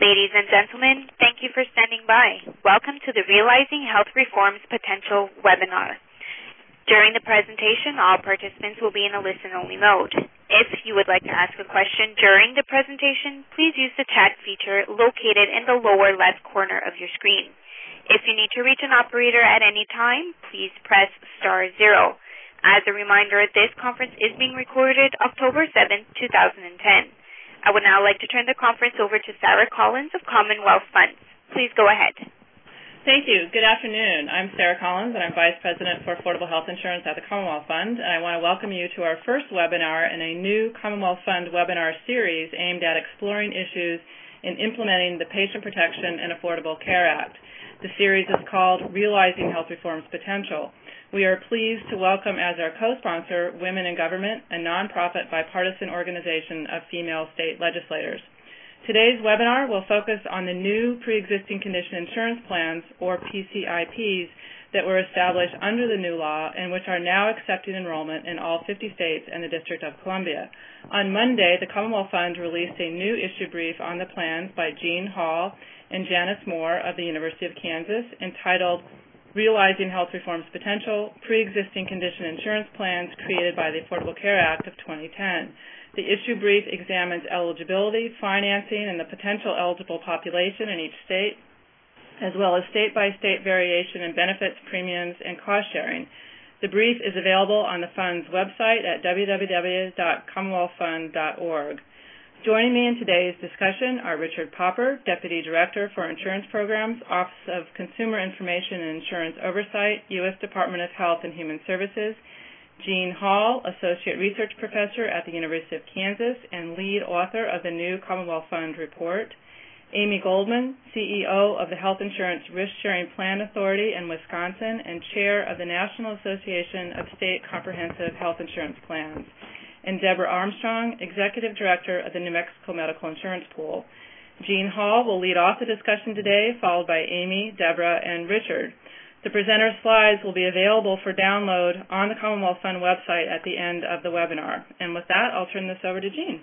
Ladies and gentlemen, thank you for standing by. Welcome to the Realizing Health Reform's Potential webinar. During the presentation, all participants will be in a listen-only mode. If you would like to ask a question during the presentation, please use the chat feature located in the lower left corner of your screen. If you need to reach an operator at any time, please press *0. As a reminder, this conference is being recorded October 7, 2010. I would now like to turn the conference over to Sarah Collins of Commonwealth Funds. Please go ahead. Thank you. Good afternoon. I'm Sarah Collins, and I'm Vice President for Affordable Health Insurance at the Commonwealth Fund. And I want to welcome you to our first webinar in a new Commonwealth Fund webinar series aimed at exploring issues in implementing the Patient Protection and Affordable Care Act. The series is called Realizing Health Reform's Potential. We are pleased to welcome as our co-sponsor Women in Government, a nonprofit bipartisan organization of female state legislators. Today's webinar will focus on the new pre-existing condition insurance plans, or PCIPs, that were established under the new law and which are now accepting enrollment in all 50 states and the District of Columbia. On Monday, the Commonwealth Fund released a new issue brief on the plans by Jean Hall and Janice Moore of the University of Kansas entitled Realizing Health Reform's Potential, Pre-Existing Condition Insurance Plans Created by the Affordable Care Act of 2010. The issue brief examines eligibility, financing, and the potential eligible population in each state, as well as state-by-state variation in benefits, premiums, and cost sharing. The brief is available on the Fund's website at www.commonwealthfund.org. Joining me in today's discussion are Richard Popper, Deputy Director for Insurance Programs, Office of Consumer Information and Insurance Oversight, U.S. Department of Health and Human Services, Jean Hall, Associate Research Professor at the University of Kansas and lead author of the new Commonwealth Fund report, Amy Goldman, CEO of the Health Insurance Risk Sharing Plan Authority in Wisconsin and Chair of the National Association of State Comprehensive Health Insurance Plans, and Deborah Armstrong, Executive Director of the New Mexico Medical Insurance Pool. Jean Hall will lead off the discussion today, followed by Amy, Deborah, and Richard. The presenter slides will be available for download on the Commonwealth Fund website at the end of the webinar. And with that, I'll turn this over to Jean.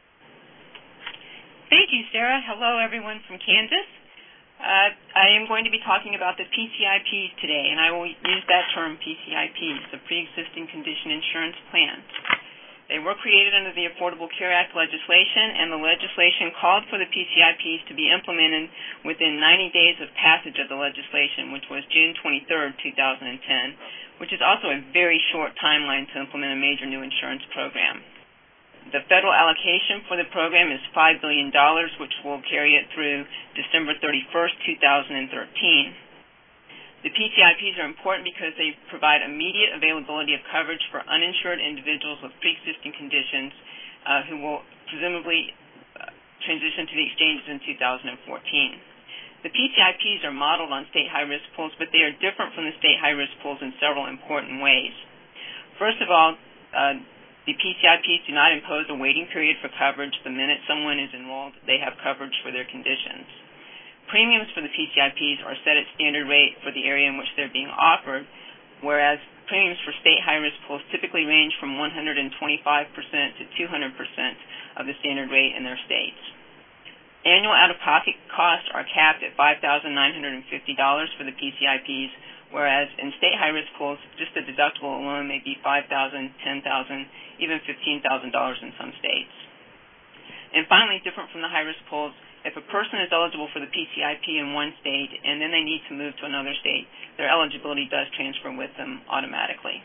Thank you, Sarah. Hello, everyone from Kansas. I am going to be talking about the PCIPs today, and I will use that term, PCIPs, the Pre-Existing Condition Insurance Plans. They were created under the Affordable Care Act legislation, and the legislation called for the PCIPs to be implemented within 90 days of passage of the legislation, which was June 23, 2010, which is also a very short timeline to implement a major new insurance program. The federal allocation for the program is $5 billion, which will carry it through December 31, 2013. The PCIPs are important because they provide immediate availability of coverage for uninsured individuals with pre-existing conditions who will presumably transition to the exchanges in 2014. The PCIPs are modeled on state high-risk pools, but they are different from the state high-risk pools in several important ways. First of all, the PCIPs do not impose a waiting period for coverage. The minute someone is enrolled, they have coverage for their conditions. Premiums for the PCIPs are set at standard rate for the area in which they're being offered, whereas premiums for state high-risk pools typically range from 125% to 200% of the standard rate in their states. Annual out-of-pocket costs are capped at $5,950 for the PCIPs, whereas in state high-risk pools, just the deductible alone may be $5,000, $10,000, even $15,000 in some states. And finally, different from the high-risk pools, if a person is eligible for the PCIP in one state and then they need to move to another state, their eligibility does transfer with them automatically.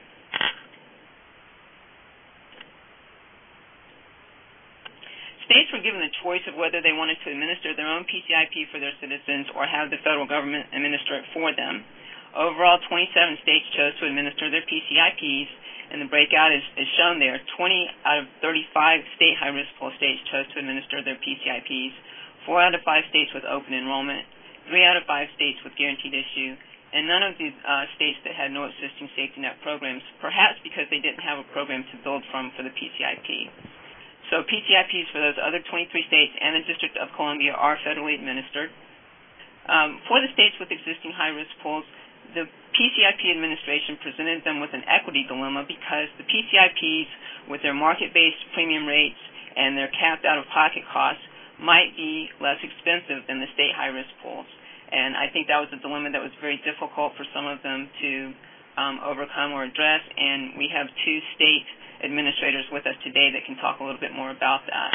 States were given the choice of whether they wanted to administer their own PCIP for their citizens or have the federal government administer it for them. Overall, 27 states chose to administer their PCIPs, and the breakout is shown there. 20 out of 35 state high-risk pool states chose to administer their PCIPs. 4 out of 5 states with open enrollment, 3 out of 5 states with guaranteed issue, and none of the states that had no existing safety net programs, perhaps because they didn't have a program to build from for the PCIP. So PCIPs for those other 23 states and the District of Columbia are federally administered. For the states with existing high-risk pools, the PCIP administration presented them with an equity dilemma because the PCIPs, with their market-based premium rates and their capped out-of-pocket costs, might be less expensive than the state high-risk pools. And I think that was a dilemma that was very difficult for some of them to overcome or address, and we have two state administrators with us today that can talk a little bit more about that.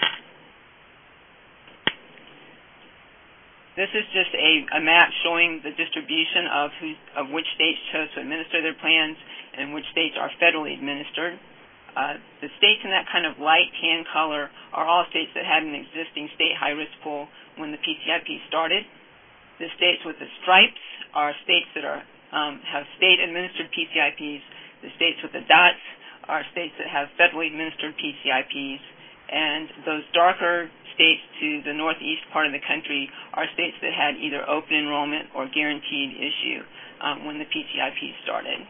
This is just a map showing the distribution of which states chose to administer their plans and which states are federally administered. The states in that kind of light tan color are all states that had an existing state high-risk pool when the PCIP started. The states with the stripes are states that have state-administered PCIPs. The states with the dots are states that have federally administered PCIPs. And those darker states to the northeast part of the country are states that had either open enrollment or guaranteed issue when the PCIP started.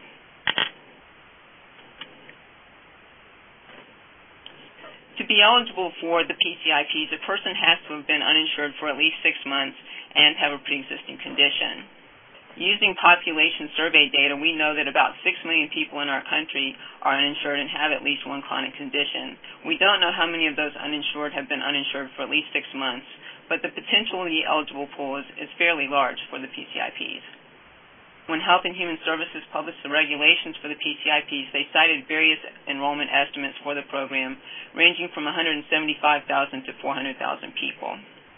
To be eligible for the PCIPs, a person has to have been uninsured for at least 6 months and have a pre-existing condition. Using population survey data, we know that about 6 million people in our country are uninsured and have at least one chronic condition. We don't know how many of those uninsured have been uninsured for at least 6 months, but the potentially eligible pool is fairly large for the PCIPs. When Health and Human Services published the regulations for the PCIPs, they cited various enrollment estimates for the program, ranging from 175,000 to 400,000 people.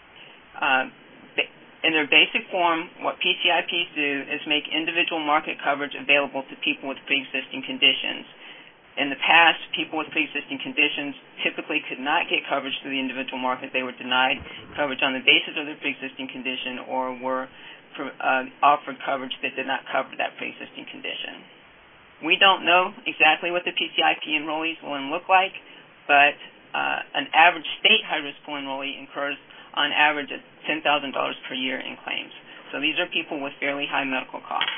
In their basic form, what PCIPs do is make individual market coverage available to people with pre-existing conditions. In the past, people with pre-existing conditions typically could not get coverage through the individual market. They were denied coverage on the basis of their pre-existing condition or were offered coverage that did not cover that pre-existing condition. We don't know exactly what the PCIP enrollees will look like, but an average state high-risk pool enrollee incurs on average $10,000 per year in claims. So these are people with fairly high medical costs.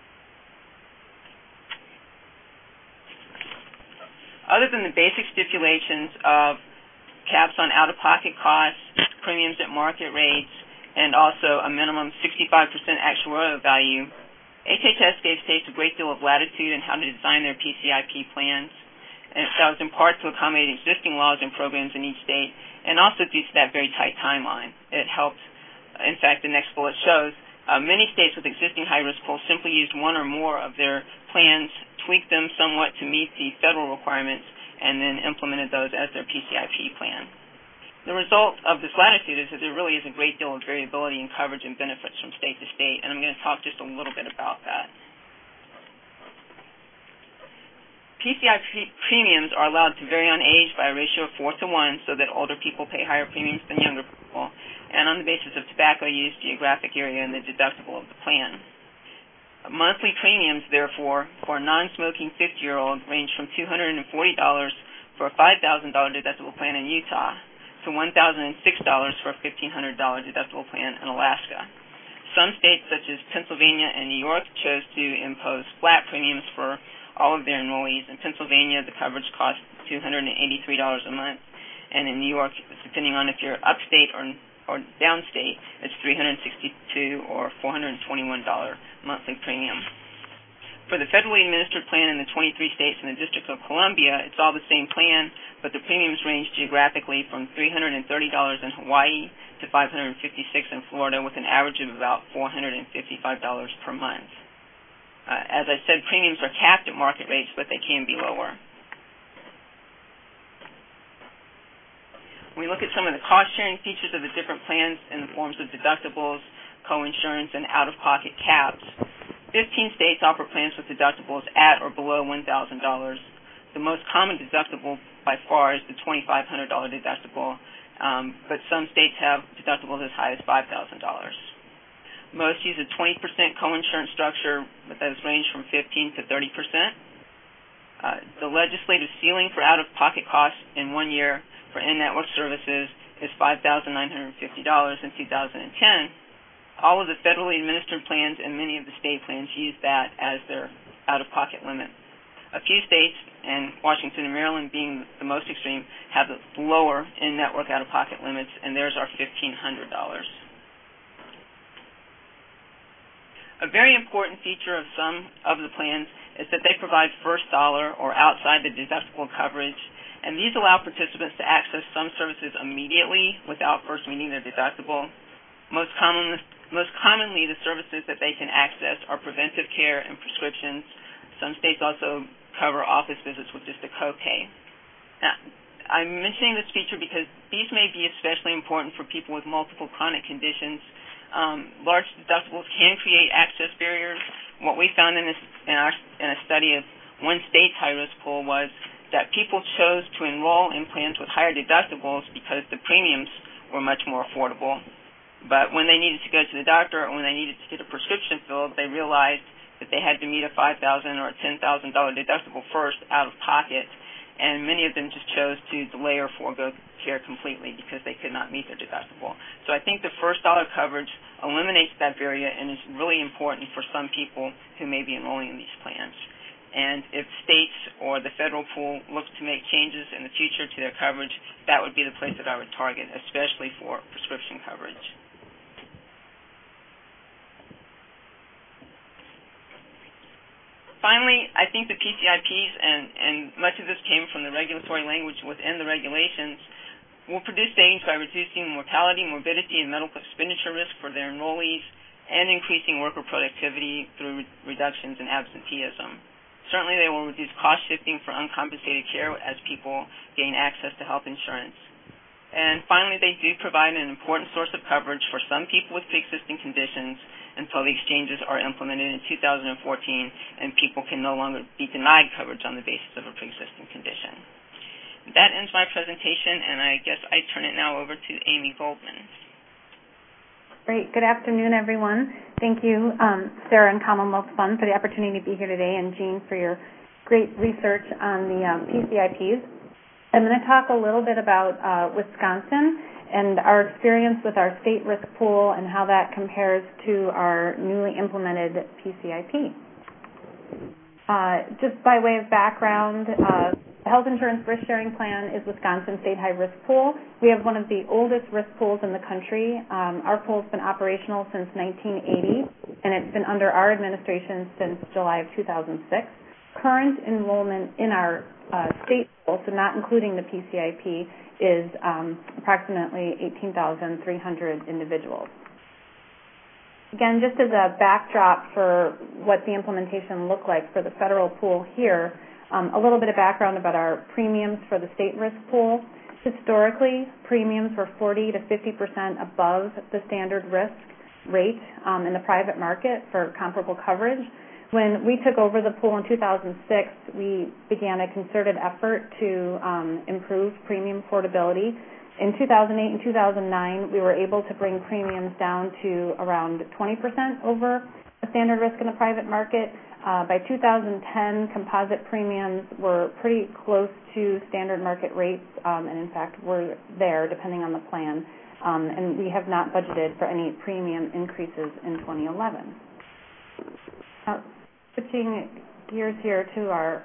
Other than the basic stipulations of caps on out-of-pocket costs, premiums at market rates, and also a minimum 65% actuarial value, HHS gave states a great deal of latitude in how to design their PCIP plans, and that was in part to accommodate existing laws and programs in each state, and also due to that very tight timeline. It helped. In fact, the next bullet shows many states with existing high-risk pools simply used one or more of their plans, tweaked them somewhat to meet the federal requirements, and then implemented those as their PCIP plan. The result of this latitude is that there really is a great deal of variability in coverage and benefits from state to state, and I'm going to talk just a little bit about that. PCIP premiums are allowed to vary on age by a ratio of 4 to 1 so that older people pay higher premiums than younger people, and on the basis of tobacco use, geographic area, and the deductible of the plan. Monthly premiums, therefore, for a non-smoking 50-year-old range from $240 for a $5,000 deductible plan in Utah to $1,006 for a $1,500 deductible plan in Alaska. Some states, such as Pennsylvania and New York, chose to impose flat premiums for all of their enrollees. In Pennsylvania, the coverage costs $283 a month, and in New York, depending on if you're upstate or downstate, it's $362 or $421 monthly premium. For the federally administered plan in the 23 states and the District of Columbia, it's all the same plan, but the premiums range geographically from $330 in Hawaii to $556 in Florida, with an average of about $455 per month. As I said, premiums are capped at market rates, but they can be lower. When we look at some of the cost-sharing features of the different plans in the forms of deductibles, coinsurance, and out-of-pocket caps, 15 states offer plans with deductibles at or below $1,000. The most common deductible by far is the $2,500 deductible, but some states have deductibles as high as $5,000. Most use a 20% coinsurance structure, but those range from 15 to 30%. The legislative ceiling for out-of-pocket costs in 1 year for in-network services is $5,950 in 2010. All of the federally administered plans and many of the state plans use that as their out-of-pocket limit. A few states, and Washington and Maryland being the most extreme, have the lower in-network out-of-pocket limits, and theirs are $1,500. A very important feature of some of the plans is that they provide first dollar or outside the deductible coverage, And these allow participants to access some services immediately without first meeting their deductible. Most commonly, the services that they can access are preventive care and prescriptions. Some states also cover office visits with just a copay. Now, I'm mentioning this feature because these may be especially important for people with multiple chronic conditions. Large deductibles can create access barriers. What we found in a study of one state's high-risk pool was that people chose to enroll in plans with higher deductibles because the premiums were much more affordable. But when they needed to go to the doctor or when they needed to get a prescription filled, they realized that they had to meet a $5,000 or a $10,000 deductible first out of pocket, and many of them just chose to delay or forego care completely because they could not meet their deductible. So I think the first dollar coverage eliminates that barrier and is really important for some people who may be enrolling in these plans. And if states or the federal pool looks to make changes in the future to their coverage, that would be the place that I would target, especially for prescription coverage. Finally, I think the PCIPs, and much of this came from the regulatory language within the regulations, will produce savings by reducing mortality, morbidity, and medical expenditure risk for their enrollees and increasing worker productivity through reductions in absenteeism. Certainly, they will reduce cost shifting for uncompensated care as people gain access to health insurance. And finally, they do provide an important source of coverage for some people with pre-existing conditions until the exchanges are implemented in 2014 and people can no longer be denied coverage on the basis of a pre-existing condition. That ends my presentation, and I guess I turn it now over to Amy Goldman. Great. Good afternoon, everyone. Thank you, Sarah and Commonwealth Fund, for the opportunity to be here today, and Jean for your great research on the PCIPs. I'm going to talk a little bit about Wisconsin and our experience with our state risk pool and how that compares to our newly implemented PCIP. Just by way of background, the Health Insurance Risk Sharing Plan is Wisconsin State High Risk Pool. We have one of the oldest risk pools in the country. Our pool has been operational since 1980, and it's been under our administration since July of 2006. Current enrollment in our state pool, so not including the PCIP, is approximately 18,300 individuals. Again, just as a backdrop for what the implementation looked like for the federal pool here, a little bit of background about our premiums for the state risk pool. Historically, premiums were 40 to 50% above the standard risk rate in the private market for comparable coverage. When we took over the pool in 2006, we began a concerted effort to improve premium affordability. In 2008 and 2009, we were able to bring premiums down to around 20% over the standard risk in the private market. By 2010, composite premiums were pretty close to standard market rates, and in fact were there depending on the plan. And we have not budgeted for any premium increases in 2011. Now, switching gears here to our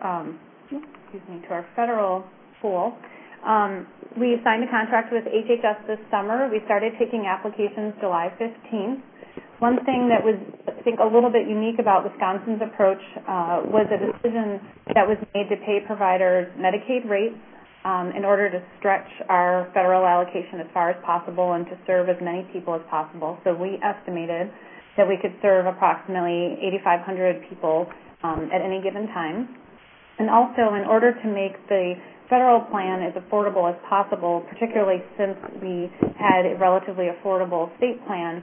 to our federal pool. We signed a contract with HHS this summer. We started taking applications July 15th. One thing that was, I think, a little bit unique about Wisconsin's approach was a decision that was made to pay providers Medicaid rates in order to stretch our federal allocation as far as possible and to serve as many people as possible. So we estimated that we could serve approximately 8,500 people at any given time. And also, in order to make the federal plan as affordable as possible, particularly since we had a relatively affordable state plan,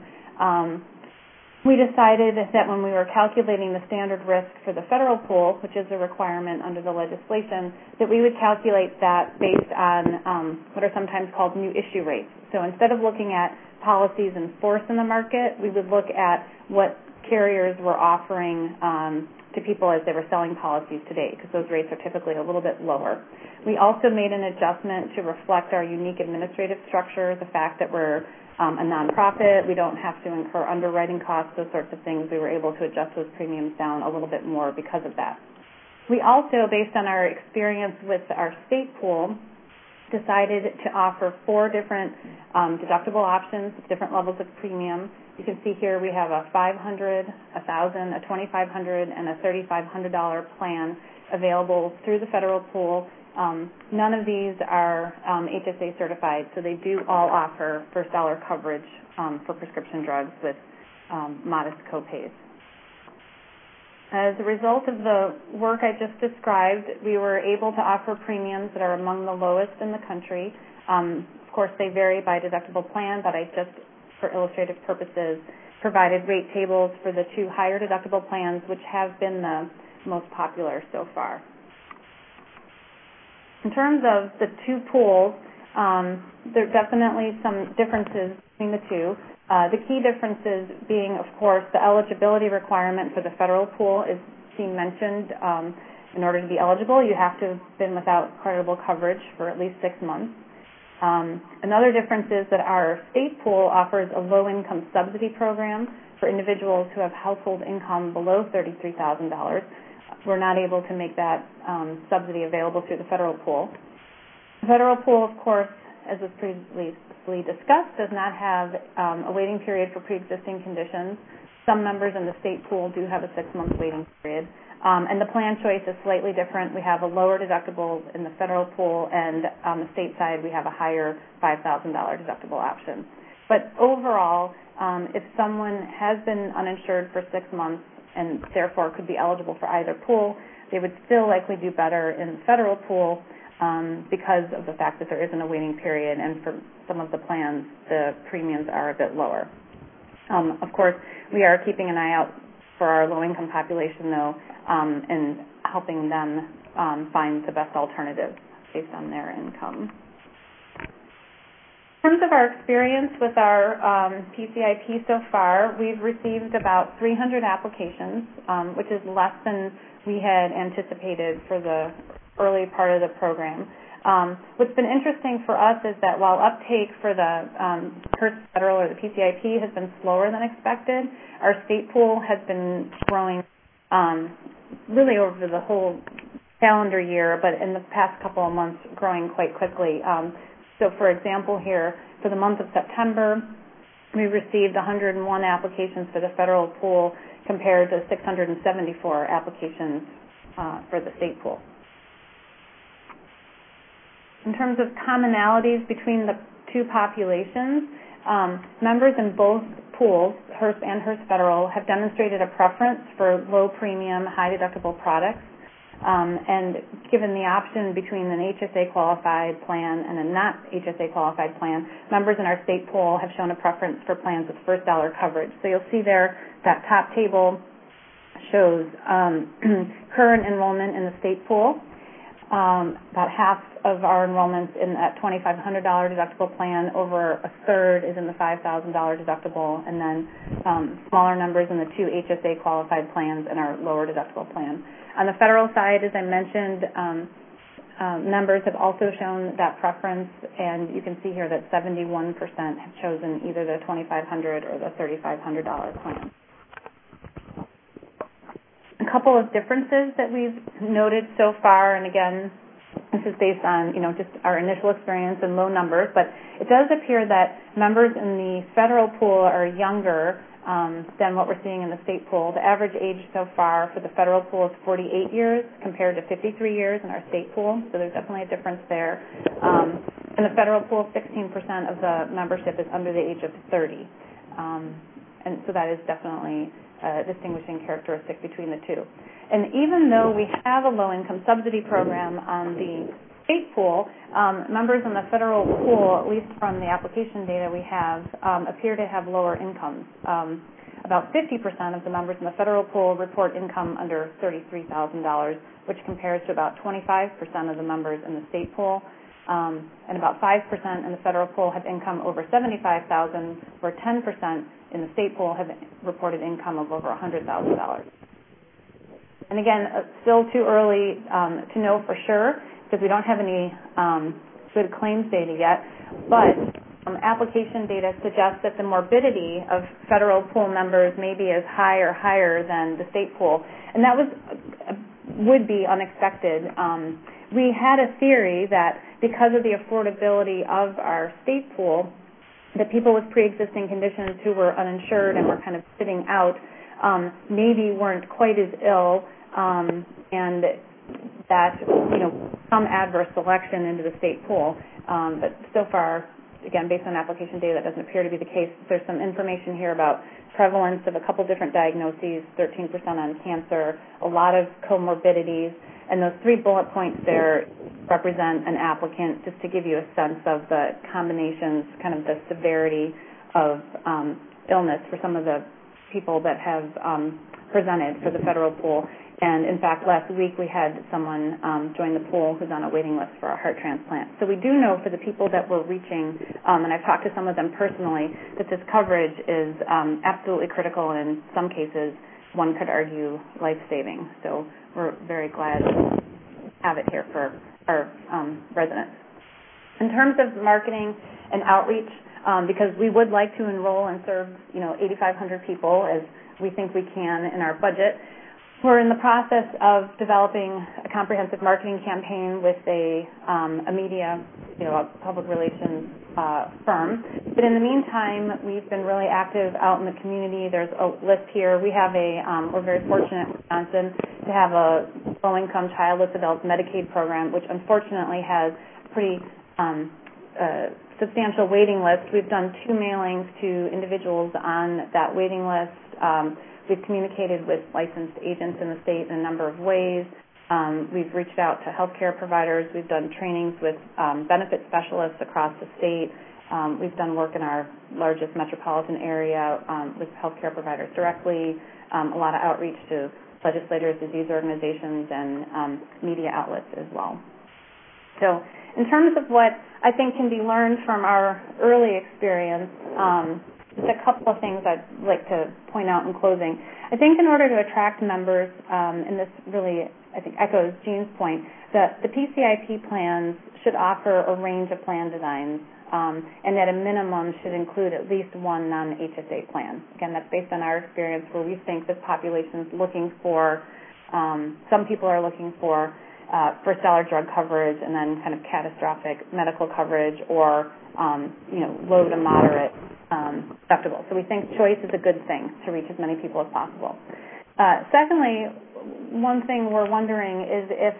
we decided that when we were calculating the standard risk for the federal pool, which is a requirement under the legislation, that we would calculate that based on what are sometimes called new issue rates. So instead of looking at policies in force in the market, we would look at what carriers were offering to people as they were selling policies today, because those rates are typically a little bit lower. We also made an adjustment to reflect our unique administrative structure, the fact that we're a nonprofit, we don't have to incur underwriting costs, those sorts of things. We were able to adjust those premiums down a little bit more because of that. We also, based on our experience with our state pool, decided to offer 4 different deductible options with different levels of premium. You can see here we have a $500, $1,000, a $2,500, and a $3,500 plan available through the federal pool. None of these are HSA certified, so they do all offer first dollar coverage for prescription drugs with modest copays. As a result of the work I just described, we were able to offer premiums that are among the lowest in the country. Of course, they vary by deductible plan, but I just, for illustrative purposes, provided rate tables for the two higher deductible plans, which have been the most popular so far. In terms of the two pools, there are definitely some differences between the two. The key differences being, of course, the eligibility requirement for the federal pool is being mentioned. In order to be eligible, you have to have been without creditable coverage for at least 6 months. Another difference is that our state pool offers a low-income subsidy program for individuals who have household income below $33,000. We're not able to make that subsidy available through the federal pool. The federal pool, of course, as was previously discussed, does not have a waiting period for pre-existing conditions. Some members in the state pool do have a 6-month waiting period. And the plan choice is slightly different. We have a lower deductible in the federal pool, and on the state side, we have a higher $5,000 deductible option. But overall, if someone has been uninsured for 6 months and therefore could be eligible for either pool, they would still likely do better in the federal pool because of the fact that there isn't a waiting period, and for some of the plans, the premiums are a bit lower. Of course, we are keeping an eye out for our low-income population, though, and helping them find the best alternative based on their income. In terms of our experience with our PCIP so far, we've received about 300 applications, which is less than we had anticipated for the early part of the program. What's been interesting for us is that while uptake for the HRSA Federal or the PCIP has been slower than expected, our state pool has been growing really over the whole calendar year, but in the past couple of months growing quite quickly. So, for example, here, for the month of September, we received 101 applications for the federal pool compared to 674 applications for the state pool. In terms of commonalities between the two populations, members in both pools, HRSA and HRSA Federal, have demonstrated a preference for low-premium, high-deductible products. And given the option between an HSA-qualified plan and a not HSA-qualified plan, members in our state pool have shown a preference for plans with first dollar coverage. So you'll see there that top table shows current enrollment in the state pool. About half of our enrollments in that $2,500 deductible plan, over a third is in the $5,000 deductible, and then smaller numbers in the two HSA-qualified plans and our lower deductible plan. On the federal side, as I mentioned, members have also shown that preference, and you can see here that 71% have chosen either the $2,500 or the $3,500 plan. A couple of differences that we've noted so far, and again, this is based on just our initial experience and low numbers, but it does appear that members in the federal pool are younger than what we're seeing in the state pool. The average age so far for the federal pool is 48 years compared to 53 years in our state pool, so there's definitely a difference there. In the federal pool, 16% of the membership is under the age of 30, and so that is definitely a distinguishing characteristic between the two. And even though we have a low-income subsidy program on the state pool, members in the federal pool, at least from the application data we have, appear to have lower incomes. About 50% of the members in the federal pool report income under $33,000, which compares to about 25% of the members in the state pool. And about 5% in the federal pool have income over $75,000, where 10% in the state pool have reported income of over $100,000. And again, still too early to know for sure because we don't have any good claims data yet, but application data suggests that the morbidity of federal pool members may be as high or higher than the state pool, and that would be unexpected. We had a theory that because of the affordability of our state pool, that people with pre-existing conditions who were uninsured and were kind of sitting out maybe weren't quite as ill, and that some adverse selection into the state pool, but so far, again, based on application data, that doesn't appear to be the case. There's some information here about prevalence of a couple different diagnoses, 13% on cancer, a lot of comorbidities, and those 3 bullet points there represent an applicant, just to give you a sense of the combinations, kind of the severity of illness for some of the people that have presented for the federal pool. And in fact, last week we had someone join the pool who's on a waiting list for a heart transplant. So we do know for the people that we're reaching, and I've talked to some of them personally, that this coverage is absolutely critical, and in some cases, one could argue life-saving. So we're very glad to have it here for our residents. In terms of marketing and outreach, because we would like to enroll and serve 8,500 people as we think we can in our budget, we're in the process of developing a comprehensive marketing campaign with a media, a public relations firm. But in the meantime, we've been really active out in the community. There's a list here. We have we're very fortunate in Wisconsin to have a low-income childless adult Medicaid program, which unfortunately has pretty substantial waiting list. We've done 2 mailings to individuals on that waiting list. We've communicated with licensed agents in the state in a number of ways. We've reached out to healthcare providers. We've done trainings with benefit specialists across the state. We've done work in our largest metropolitan area with healthcare providers directly, a lot of outreach to legislators, disease organizations, and media outlets as well. So in terms of what I think can be learned from our early experience, just a couple of things I'd like to point out in closing. I think in order to attract members, and this really, I think, echoes Jean's point, that the PCIP plans should offer a range of plan designs, and at a minimum should include at least one non-HSA plan. Again, that's based on our experience where we think this population is looking for, some people are looking for first-dollar drug coverage and then kind of catastrophic medical coverage or, low to moderate deductible. So we think choice is a good thing to reach as many people as possible. Secondly, one thing we're wondering is if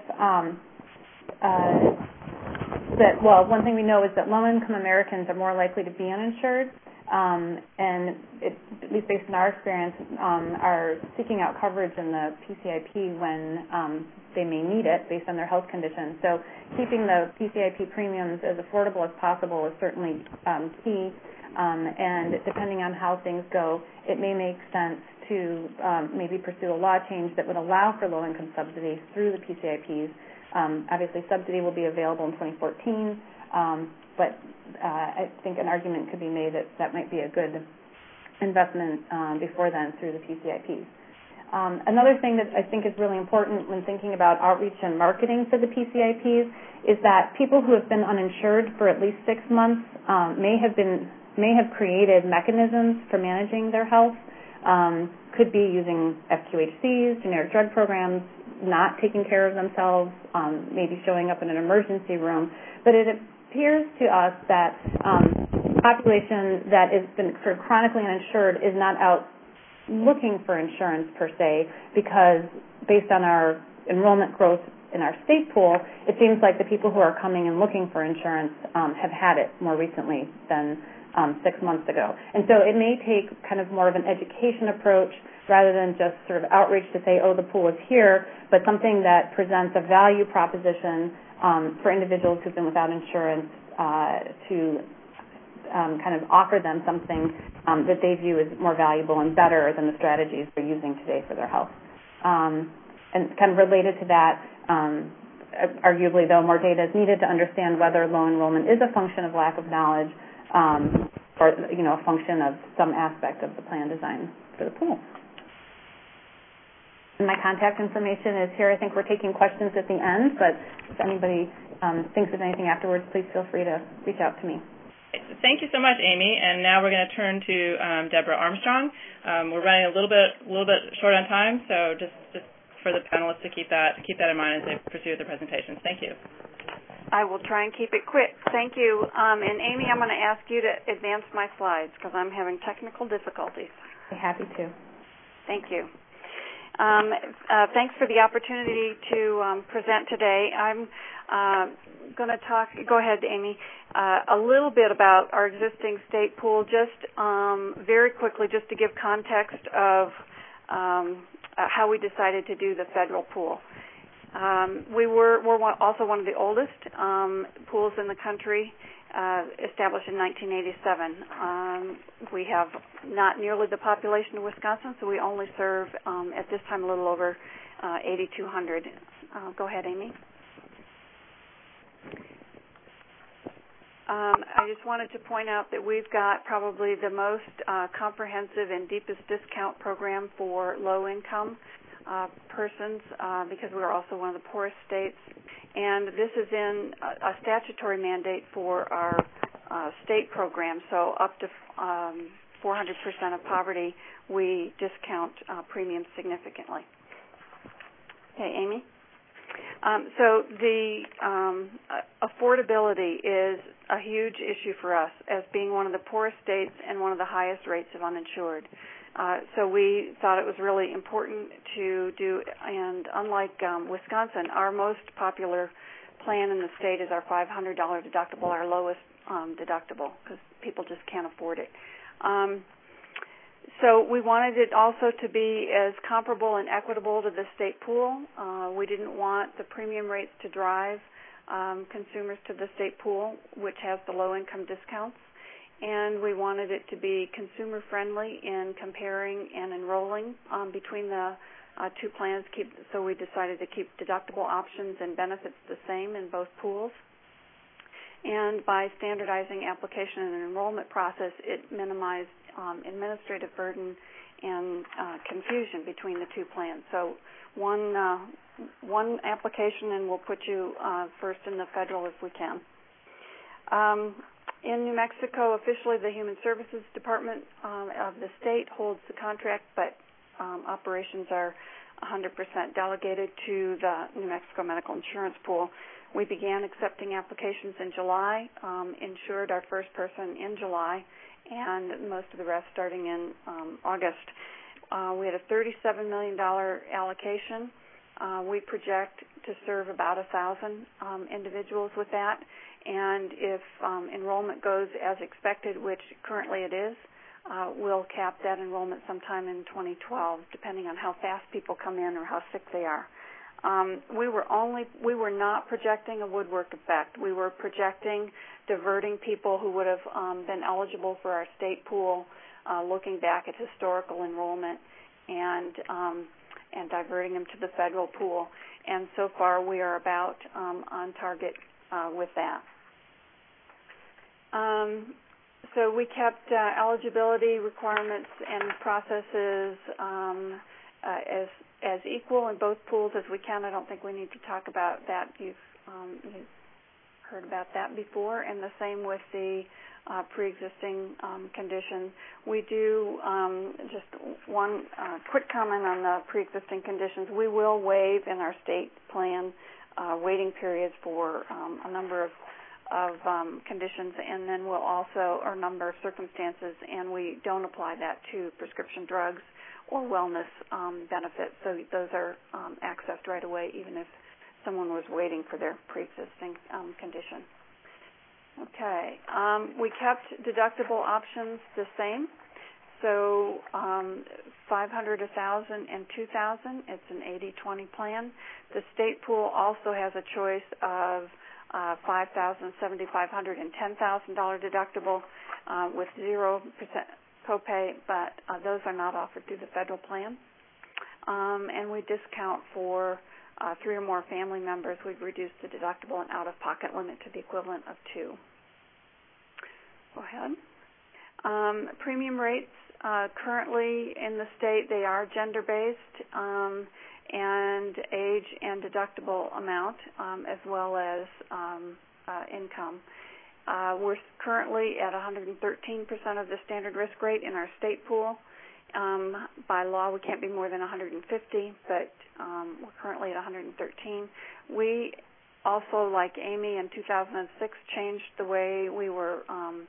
one thing we know is that low-income Americans are more likely to be uninsured, and at least based on our experience, are seeking out coverage in the PCIP when they may need it based on their health condition. So keeping the PCIP premiums as affordable as possible is certainly key. And depending on how things go, it may make sense to maybe pursue a law change that would allow for low-income subsidies through the PCIPs. Obviously, subsidy will be available in 2014, but I think an argument could be made that that might be a good investment before then through the PCIPs. Another thing that I think is really important when thinking about outreach and marketing for the PCIPs is that people who have been uninsured for at least 6 months may have created mechanisms for managing their health, could be using FQHCs, generic drug programs, not taking care of themselves, maybe showing up in an emergency room. But it appears to us that the population that has been sort of chronically uninsured is not out looking for insurance per se, because based on our enrollment growth in our state pool, it seems like the people who are coming and looking for insurance have had it more recently than 6 months ago. And so it may take kind of more of an education approach rather than just sort of outreach to say, oh, the pool is here, but something that presents a value proposition for individuals who've been without insurance to kind of offer them something that they view as more valuable and better than the strategies they're using today for their health. And kind of related to that, arguably, though, more data is needed to understand whether low enrollment is a function of lack of knowledge or, a function of some aspect of the plan design for the pool. And my contact information is here. I think we're taking questions at the end, but if anybody thinks of anything afterwards, please feel free to reach out to me. Thank you so much, Amy. And now we're going to turn to Deborah Armstrong. We're running a little bit short on time, so just for the panelists to keep that in mind as they pursue their presentations. Thank you. I will try and keep it quick. Thank you. And Amy, I'm going to ask you to advance my slides because I'm having technical difficulties. I'm happy to. Thank you. Thanks for the opportunity to present today. I'm going to go ahead, Amy, a little bit about our existing state pool, just very quickly, just to give context of how we decided to do the federal pool. We're also one of the oldest pools in the country, established in 1987. We have not nearly the population of Wisconsin, so we only serve, at this time, a little over 8,200. Go ahead, Amy. I just wanted to point out that we've got probably the most comprehensive and deepest discount program for low-income persons because we're also one of the poorest states. And this is in a statutory mandate for our state program, so up to 400% of poverty, we discount premiums significantly. Okay, Amy? So the affordability is a huge issue for us as being one of the poorest states and one of the highest rates of uninsured. So we thought it was really important to do, and unlike Wisconsin, our most popular plan in the state is our $500 deductible, our lowest deductible, because people just can't afford it. So we wanted it also to be as comparable and equitable to the state pool. We didn't want the premium rates to drive consumers to the state pool, which has the low-income discounts. And we wanted it to be consumer-friendly in comparing and enrolling between the two plans. So we decided to keep deductible options and benefits the same in both pools. And by standardizing application and enrollment process, it minimized administrative burden and confusion between the two plans. So one application, and we'll put you first in the federal if we can. In New Mexico, officially the Human Services Department of the state holds the contract, but operations are 100% delegated to the New Mexico Medical Insurance Pool. We began accepting applications in July, insured our first person in July, and most of the rest starting in August. We had a $37 million allocation. We project to serve about 1,000 individuals with that, and if enrollment goes as expected, which currently it is, we'll cap that enrollment sometime in 2012, depending on how fast people come in or how sick they are. We were not projecting a woodwork effect. We were projecting diverting people who would have been eligible for our state pool, looking back at historical enrollment and diverting them to the federal pool. And so far, we are about on target with that. So we kept eligibility requirements and processes as equal in both pools as we can. I don't think we need to talk about that. You've heard about that before, and the same with the pre-existing condition. We do, just one quick comment on the pre-existing conditions. We will waive in our state plan waiting periods for a number of conditions, and then we'll also, or a number of circumstances, and we don't apply that to prescription drugs or wellness benefits. So those are accessed right away, even if someone was waiting for their pre-existing condition. Okay. We kept deductible options the same. So 500, 1,000, and 2,000. It's an 80-20 plan. The state pool also has a choice of $5,000, $7,500, and $10,000 deductible with 0% copay, but those are not offered through the federal plan. And we discount for 3 or more family members. We've reduced the deductible and out-of-pocket limit to the equivalent of 2. Go ahead. Premium rates currently in the state, they are gender-based and age and deductible amount as well as income. We're currently at 113% of the standard risk rate in our state pool. By law, we can't be more than 150, but we're currently at 113. We also, like Amy in 2006, changed the way we were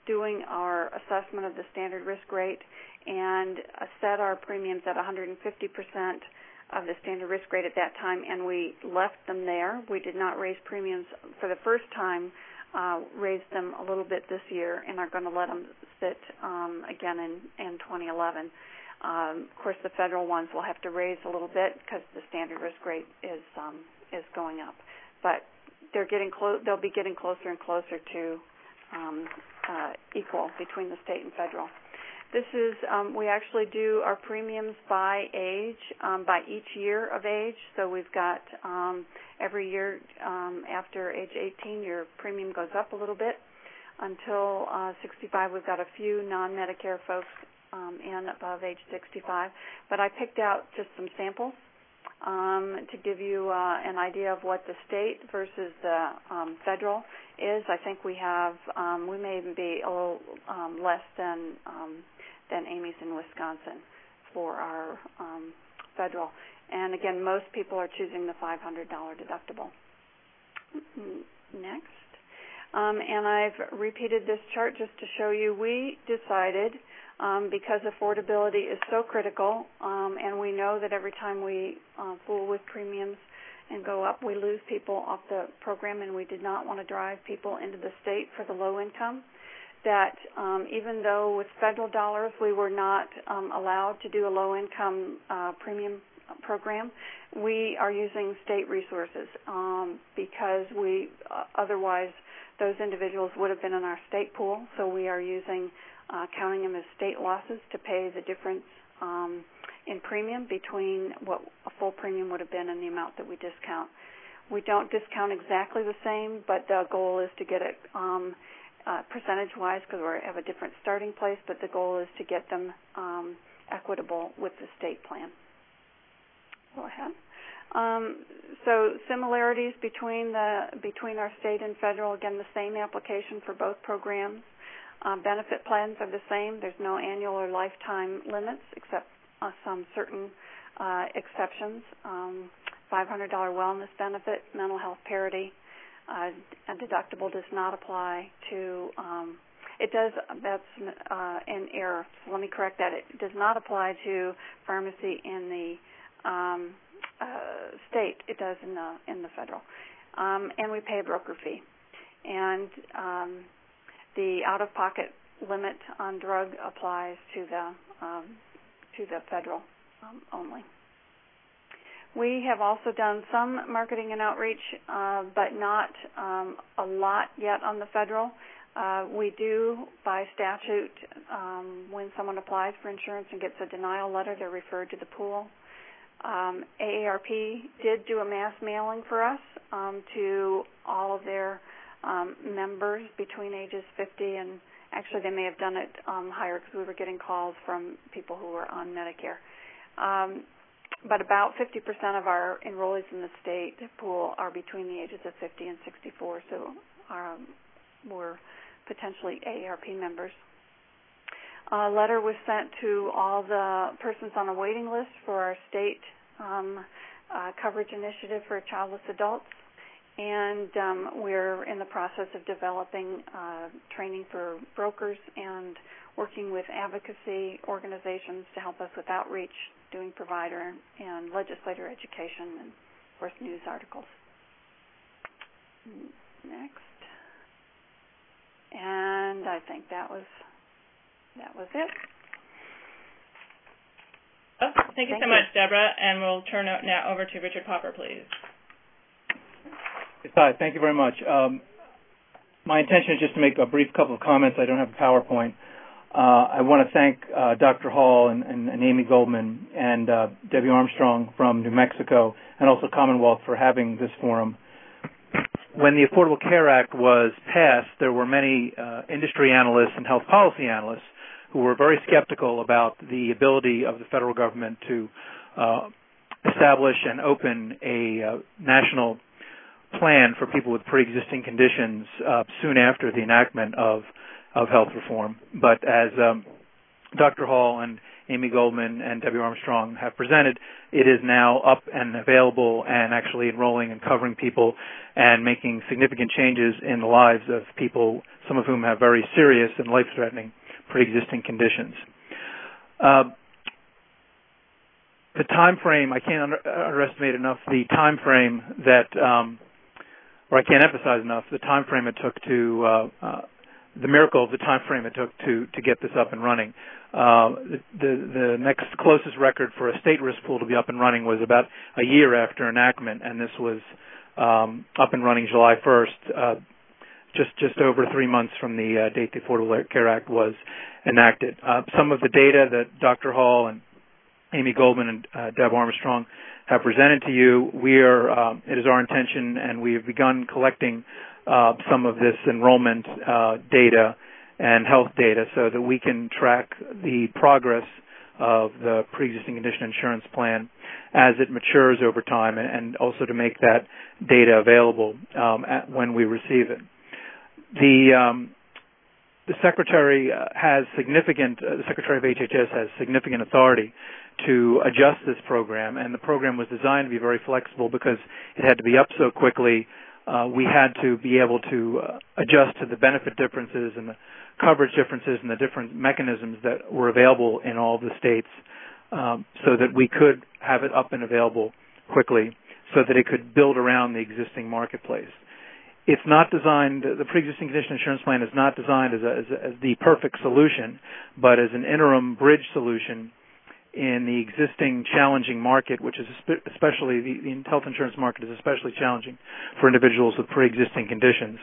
doing our assessment of the standard risk rate and set our premiums at 150% of the standard risk rate at that time, and we left them there. We did not raise premiums for the first time, raised them a little bit this year, and are going to let them sit again in 2011. Of course, the federal ones will have to raise a little bit because the standard risk rate is going up, but they'll be getting closer and closer to equal between the state and federal. This is, we actually do our premiums by age, by each year of age. So we've got every year after age 18, your premium goes up a little bit. Until 65, we've got a few non-Medicare folks in above age 65. But I picked out just some samples to give you an idea of what the state versus the federal is. I think we have, we may even be a little less than Amy's in Wisconsin for our federal. And again, most people are choosing the $500 deductible. Next. And I've repeated this chart just to show you we decided, because affordability is so critical, and we know that every time we fool with premiums and go up, we lose people off the program, and we did not want to drive people into the state for the low income, that even though with federal dollars we were not allowed to do a low-income premium program, we are using state resources because we otherwise those individuals would have been in our state pool, so we are using counting them as state losses to pay the difference in premium between what a full premium would have been and the amount that we discount. We don't discount exactly the same, but the goal is to get it percentage-wise, because we have a different starting place, but the goal is to get them equitable with the state plan. Go ahead. So similarities between our state and federal, again, the same application for both programs. Benefit plans are the same. There's no annual or lifetime limits except some certain exceptions. $500 wellness benefit, mental health parity. A deductible does not apply to, it does, that's an error, so let me correct that. It does not apply to pharmacy in the state. It does in the federal. And we pay a broker fee. And the out-of-pocket limit on drug applies to the federal only. We have also done some marketing and outreach, but not a lot yet on the federal. We do, by statute, when someone applies for insurance and gets a denial letter, they're referred to the pool. AARP did do a mass mailing for us to all of their members between ages 50 and actually they may have done it higher because we were getting calls from people who were on Medicare. But about 50% of our enrollees in the state pool are between the ages of 50 and 64, so we're potentially AARP members. A letter was sent to all the persons on a waiting list for our state coverage initiative for childless adults, and we're in the process of developing training for brokers and working with advocacy organizations to help us with outreach, doing provider and legislator education, and, of course, news articles. Next. And I think that was it. Oh, thank you so much, Deborah. And we'll turn it now over to Richard Popper, please. Hi, thank you very much. My intention is just to make a brief couple of comments. I don't have a PowerPoint. I want to thank Dr. Hall and Amy Goldman and Debbie Armstrong from New Mexico and also Commonwealth for having this forum. When the Affordable Care Act was passed, there were many industry analysts and health policy analysts who were very skeptical about the ability of the federal government to establish and open a national plan for people with pre-existing conditions soon after the enactment of health reform. But as Dr. Hall and Amy Goldman and Debbie Armstrong have presented, it is now up and available and actually enrolling and covering people and making significant changes in the lives of people, some of whom have very serious and life-threatening pre-existing conditions. The time frame, I can't underestimate enough the time frame that, or I can't emphasize enough the time frame it took to, the miracle of the time frame it took to get this up and running. The next closest record for a state risk pool to be up and running was about a year after enactment, and this was up and running July 1st, just over 3 months from the date the Affordable Care Act was enacted. Some of the data that Dr. Hall and Amy Goldman and Deb Armstrong have presented to you, it is our intention, and we have begun collecting some of this enrollment data and health data so that we can track the progress of the pre-existing condition insurance plan as it matures over time, and also to make that data available when we receive it. The Secretary has the Secretary of HHS has significant authority to adjust this program, and the program was designed to be very flexible because it had to be up so quickly. We had to be able to adjust to the benefit differences and the coverage differences and the different mechanisms that were available in all of the states so that we could have it up and available quickly so that it could build around the existing marketplace. It's not designed, the pre-existing condition insurance plan is not designed as the perfect solution, but as an interim bridge solution in the existing challenging market, which is especially, the health insurance market is especially challenging for individuals with pre-existing conditions.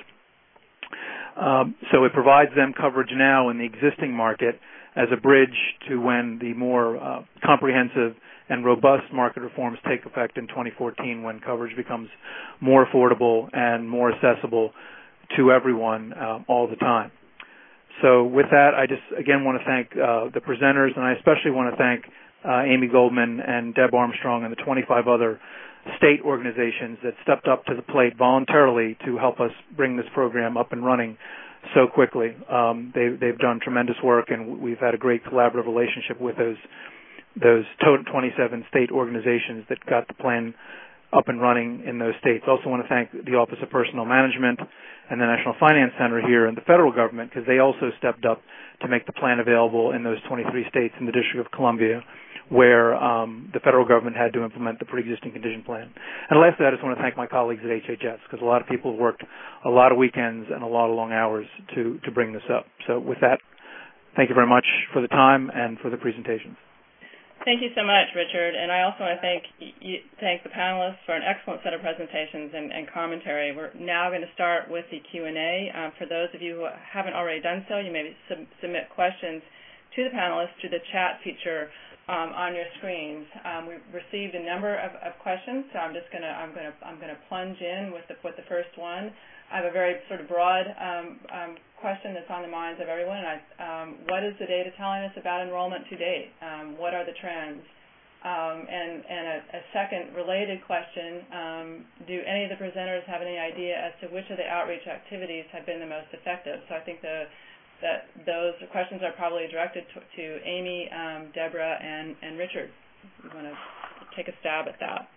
So it provides them coverage now in the existing market as a bridge to when the more comprehensive and robust market reforms take effect in 2014, when coverage becomes more affordable and more accessible to everyone all the time. So with that, I just again want to thank the presenters, and I especially want to thank Amy Goldman and Deb Armstrong and the 25 other state organizations that stepped up to the plate voluntarily to help us bring this program up and running so quickly. They've done tremendous work, and we've had a great collaborative relationship with those 27 state organizations that got the plan up and running in those states. Also want to thank the Office of Personnel Management and the National Finance Center here and the federal government, because they also stepped up to make the plan available in those 23 states in the District of Columbia, where the federal government had to implement the pre-existing condition plan. And lastly, I just want to thank my colleagues at HHS, because a lot of people have worked a lot of weekends and a lot of long hours to bring this up. So with that, thank you very much for the time and for the presentations. Thank you so much, Richard. And I also want to thank the panelists for an excellent set of presentations and commentary. We're now going to start with the Q&A. For those of you who haven't already done so, you may submit questions to the panelists through the chat feature on your screens. We've received a number of questions, so I'm going to plunge in with the first one. I have a very sort of broad question that's on the minds of everyone. What is the data telling us about enrollment to date? What are the trends? And a second related question, do any of the presenters have any idea as to which of the outreach activities have been the most effective? So I think that those questions are probably directed to Amy, Deborah, and Richard. You want to take a stab at that?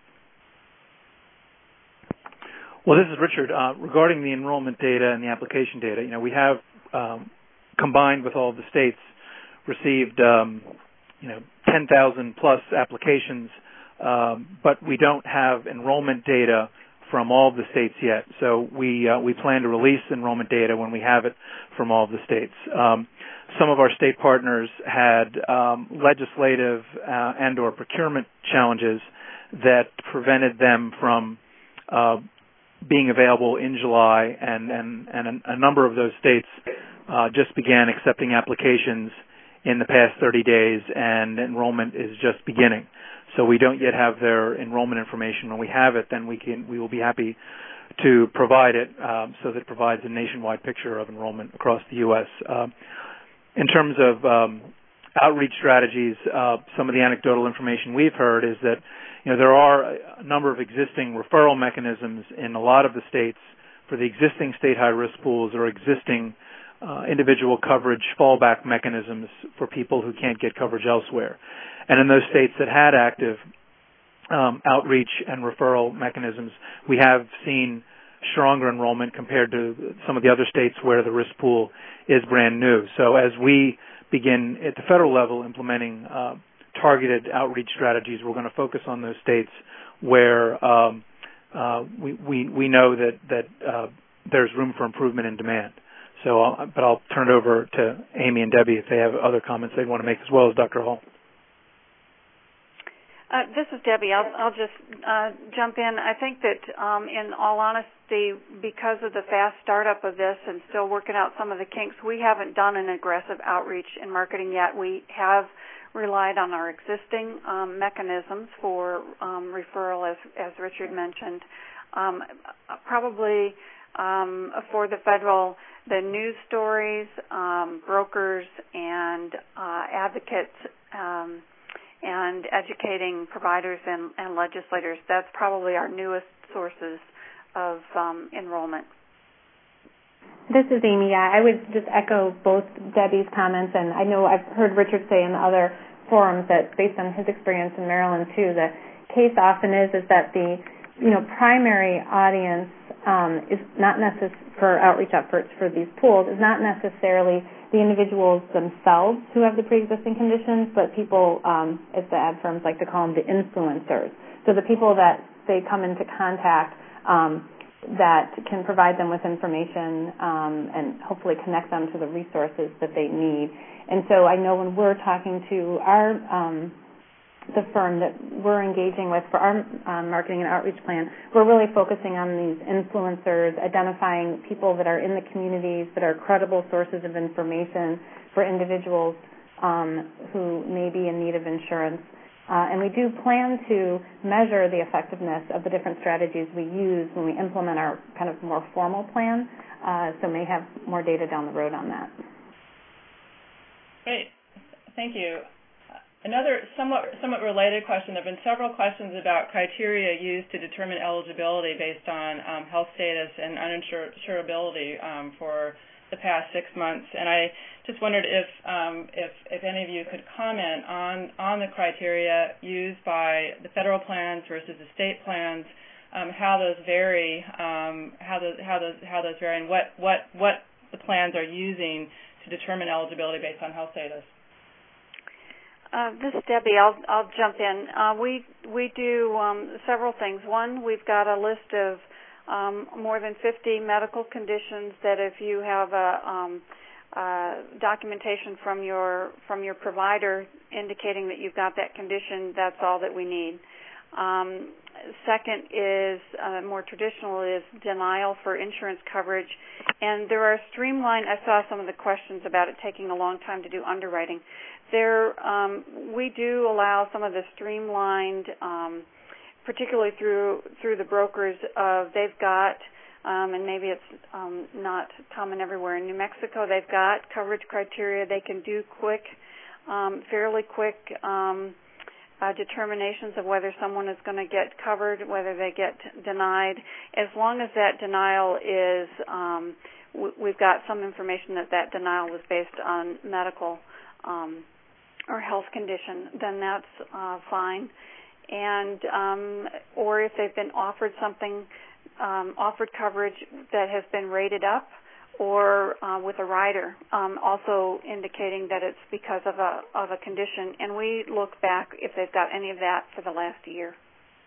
Well, this is Richard. Regarding the enrollment data and the application data, we have combined with all of the states received 10,000 plus applications, but we don't have enrollment data from all of the states yet. So we plan to release enrollment data when we have it from all of the states. Some of our state partners had legislative and or procurement challenges that prevented them from being available in July, and a number of those states just began accepting applications in the past 30 days, and enrollment is just beginning. So we don't yet have their enrollment information. When we have it, then we will be happy to provide it so that it provides a nationwide picture of enrollment across the U.S. In terms of outreach strategies, some of the anecdotal information we've heard is that there are a number of existing referral mechanisms in a lot of the states for the existing state high-risk pools or existing individual coverage fallback mechanisms for people who can't get coverage elsewhere. And in those states that had active outreach and referral mechanisms, we have seen stronger enrollment compared to some of the other states where the risk pool is brand new. So as we begin at the federal level implementing targeted outreach strategies, we're going to focus on those states where we know that there's room for improvement in demand. So, but I'll turn it over to Amy and Debbie if they have other comments they want to make, as well as Dr. Hall. This is Debbie. I'll just jump in. I think that, in all honesty, because of the fast startup of this and still working out some of the kinks, we haven't done an aggressive outreach in marketing yet. We have relied on our existing mechanisms for referral, as Richard mentioned. Probably for the federal, the news stories, brokers, and advocates, and educating providers and legislators. That's probably our newest sources of enrollment. This is Amy. Yeah, I would just echo both Debbie's comments, and I know I've heard Richard say in other forums that based on his experience in Maryland too, the case often is that the primary audience is not necessarily for outreach efforts for these pools is not necessarily the individuals themselves who have the pre-existing conditions, but people, as the ad firms like to call them, the influencers. So the people that they come into contact that can provide them with information and hopefully connect them to the resources that they need. And so I know when we're talking to our the firm that we're engaging with for our marketing and outreach plan, we're really focusing on these influencers, identifying people that are in the communities that are credible sources of information for individuals who may be in need of insurance. And we do plan to measure the effectiveness of the different strategies we use when we implement our kind of more formal plan, so may have more data down the road on that. Great. Thank you. Another somewhat related question, there have been several questions about criteria used to determine eligibility based on health status and uninsurability for the past 6 months. And I just wondered if any of you could comment on the criteria used by the federal plans versus the state plans, how those vary, and what the plans are using to determine eligibility based on health status. This is Debbie. I'll jump in. We do several things. One, we've got a list of more than 50 medical conditions that if you have documentation from your provider indicating that you've got that condition, that's all that we need. Second is more traditional is denial for insurance coverage, and there are streamlined. I saw some of the questions about it taking a long time to do underwriting. We do allow some of the streamlined, particularly through the brokers. They've got, and maybe it's not common everywhere in New Mexico. They've got coverage criteria. They can do fairly quick determinations of whether someone is going to get covered, whether they get denied. As long as that denial is, we've got some information that denial was based on medical or health condition, then that's fine. And or if they've been offered something, offered coverage that has been rated up, or with a rider, also indicating that it's because of a condition. And we look back if they've got any of that for the last year.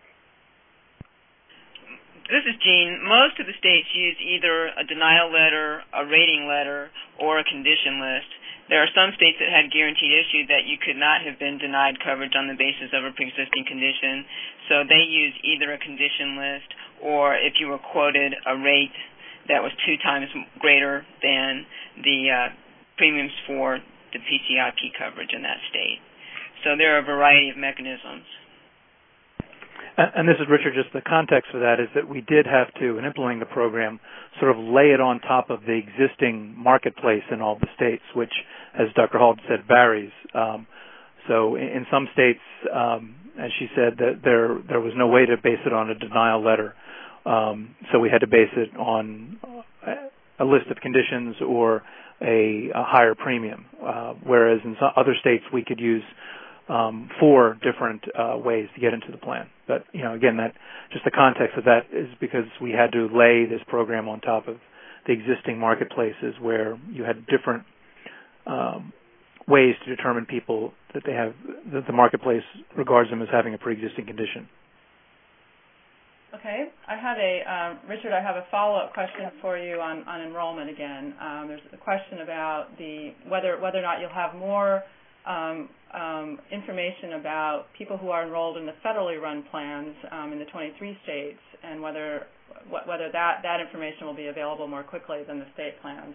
This is Jean. Most of the states use either a denial letter, a rating letter, or a condition list. There are some states that had guaranteed issue that you could not have been denied coverage on the basis of a pre-existing condition. So they use either a condition list or if you were quoted a rate that was 2 times greater than the premiums for the PCIP coverage in that state. So there are a variety of mechanisms. And this is Richard. Just the context for that is that we did have to, in implementing the program, sort of lay it on top of the existing marketplace in all the states, which, as Dr. Hall said, varies. So in some states, as she said, that there was no way to base it on a denial letter. So we had to base it on a list of conditions or a higher premium, whereas in some other states we could use 4 different ways to get into the plan. But again, that just the context of that is because we had to lay this program on top of the existing marketplaces where you had different ways to determine people that the marketplace regards them as having a pre-existing condition. Okay, Richard, I have a follow-up question for you on enrollment again. There's a question about whether or not you'll have more information about people who are enrolled in the federally run plans in the 23 states, and whether that information will be available more quickly than the state plans.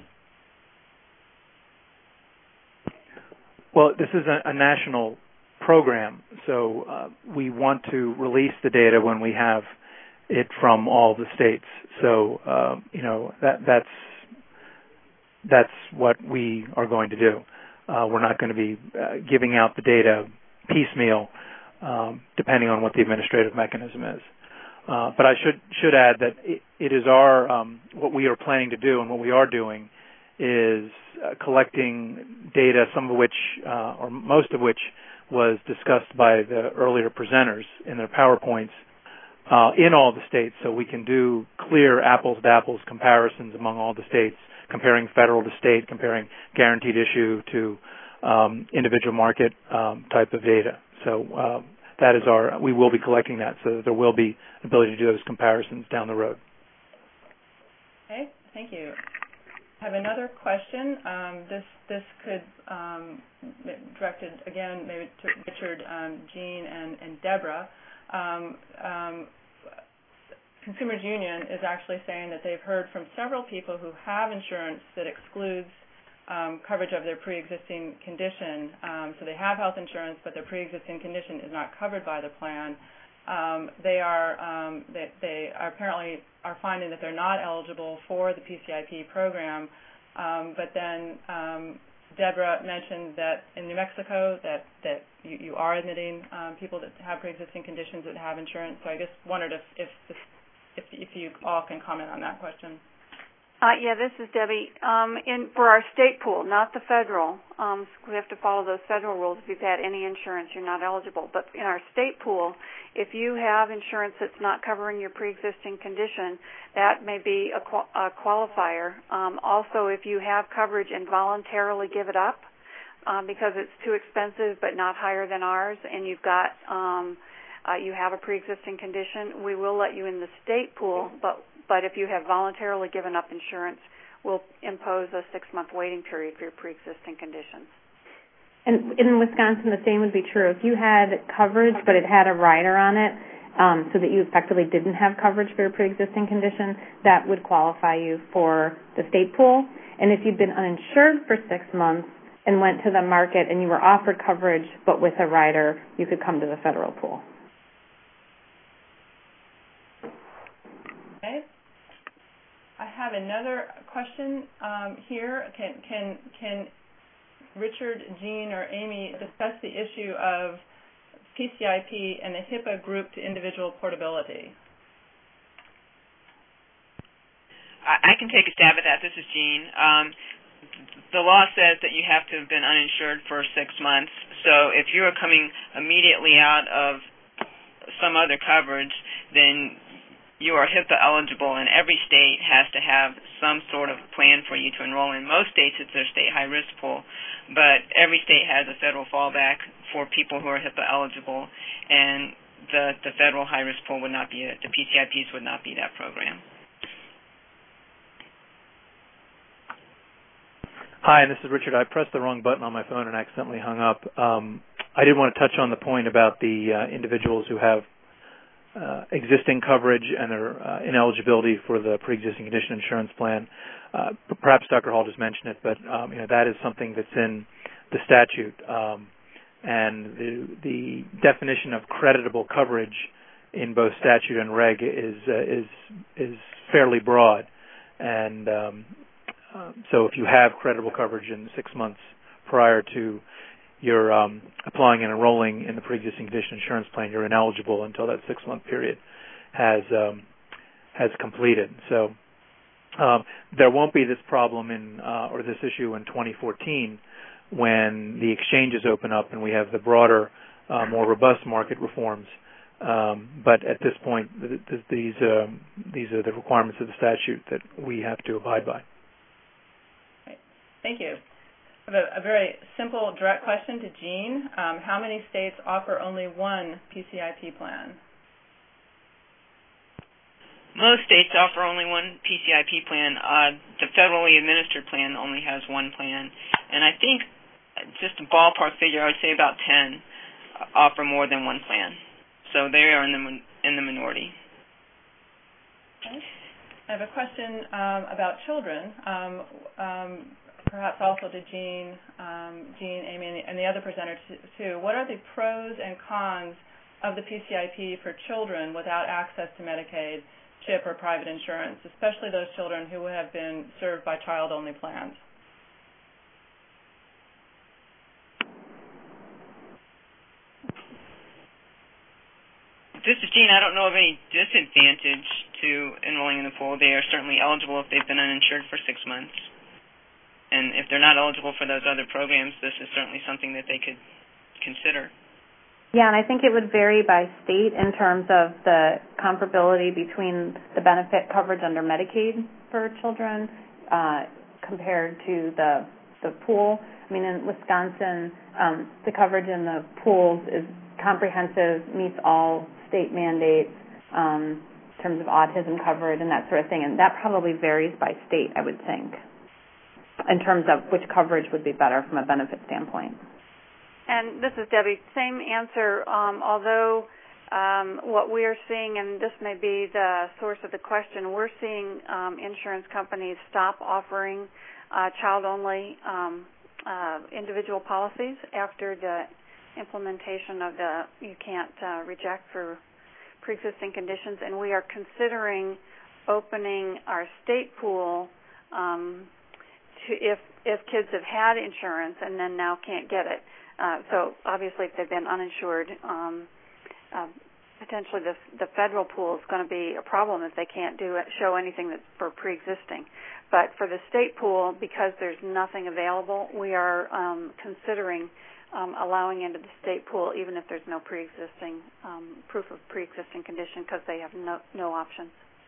Well, this is a national program, so we want to release the data when we have it from all the states. So that's what we are going to do. We're not going to be giving out the data piecemeal, depending on what the administrative mechanism is. But I should add that it is our what we are planning to do, and what we are doing is collecting data, some of which, or most of which, was discussed by the earlier presenters in their PowerPoints in all the states, so we can do clear apples-to-apples comparisons among all the states, comparing federal to state, comparing guaranteed issue to individual market type of data. So we will be collecting that, so that there will be ability to do those comparisons down the road. Okay, thank you. I have another question. This could directed again maybe to Richard, Jean, and Deborah. Consumers Union is actually saying that they've heard from several people who have insurance that excludes coverage of their pre-existing condition. So they have health insurance, but their pre-existing condition is not covered by the plan. They apparently are finding that they're not eligible for the PCIP program. But then Deborah mentioned that in New Mexico that you are admitting people that have pre-existing conditions that have insurance. So I just wondered if you all can comment on that question. Yeah, this is Debbie. For our state pool, not the federal, we have to follow those federal rules. If you've had any insurance, you're not eligible. But in our state pool, if you have insurance that's not covering your pre-existing condition, that may be a qualifier. Also, if you have coverage and voluntarily give it up because it's too expensive but not higher than ours, and you've got you have a pre-existing condition, we will let you in the state pool, but if you have voluntarily given up insurance, we'll impose a 6-month waiting period for your pre-existing conditions. And in Wisconsin, the same would be true. If you had coverage, but it had a rider on it, so that you effectively didn't have coverage for your pre-existing condition, that would qualify you for the state pool. And if you'd been uninsured for 6 months and went to the market and you were offered coverage but with a rider, you could come to the federal pool. Okay. I have another question here. Can Richard, Jean, or Amy discuss the issue of PCIP and the HIPAA group to individual portability? I can take a stab at that. This is Jean. The law says that you have to have been uninsured for 6 months. So if you are coming immediately out of some other coverage, then you are HIPAA eligible, and every state has to have some sort of plan for you to enroll in. Most states, it's their state high-risk pool, but every state has a federal fallback for people who are HIPAA eligible, and the federal high-risk pool would not be the PCIPs would not be that program. Hi, this is Richard. I pressed the wrong button on my phone and accidentally hung up. I did want to touch on the point about the individuals who have existing coverage and their ineligibility for the pre-existing condition insurance plan. Perhaps Dr. Hall just mentioned it, but that is something that's in the statute, and the definition of creditable coverage in both statute and reg is fairly broad, and so if you have creditable coverage in 6 months prior to you're applying and enrolling in the pre-existing condition insurance plan, you're ineligible until that 6-month period has completed. So There won't be this problem or this issue in 2014 when the exchanges open up and we have the broader, more robust market reforms. But at this point, these are the requirements of the statute that we have to abide by. Right. Thank you. I have a very simple, direct question to Jean. How many states offer only one PCIP plan? Most states offer only one PCIP plan. The federally administered plan only has one plan. And I think, just a ballpark figure, I would say about 10 offer more than one plan. So they are in the minority. Okay. I have a question about children, perhaps also to Jean, Amy, and the other presenter too. What are the pros and cons of the PCIP for children without access to Medicaid, CHIP, or private insurance, especially those children who have been served by child-only plans? This is Jean. I don't know of any disadvantage to enrolling in the pool. They are certainly eligible if they've been uninsured for 6 months. And if they're not eligible for those other programs, this is certainly something that they could consider. Yeah, and I think it would vary by state in terms of the comparability between the benefit coverage under Medicaid for children compared to the pool. I mean, in Wisconsin, the coverage in the pools is comprehensive, meets all state mandates in terms of autism coverage and that sort of thing, and that probably varies by state, I would think, in terms of which coverage would be better from a benefit standpoint. And this is Debbie. Same answer, although what we are seeing, and this may be the source of the question, we're seeing insurance companies stop offering child-only individual policies after the implementation of the you can't reject for pre-existing conditions, and we are considering opening our state pool to if kids have had insurance and then now can't get it. So obviously, if they've been uninsured, potentially the federal pool is going to be a problem if they can't show anything that's for pre-existing. But for the state pool, because there's nothing available, we are considering allowing into the state pool even if there's no pre-existing proof of pre-existing condition because they have no options.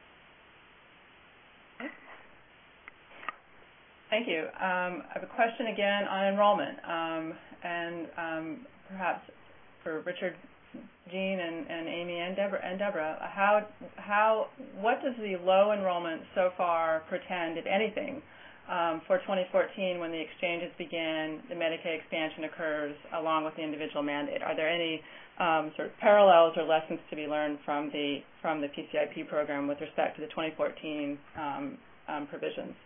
Thank you. I have a question again on enrollment, and perhaps for Richard, Jean, and Amy, and Deborah. What does the low enrollment so far portend, if anything, for 2014 when the exchanges begin, the Medicaid expansion occurs, along with the individual mandate? Are there any sort of parallels or lessons to be learned from the PCIP program with respect to the 2014 provisions?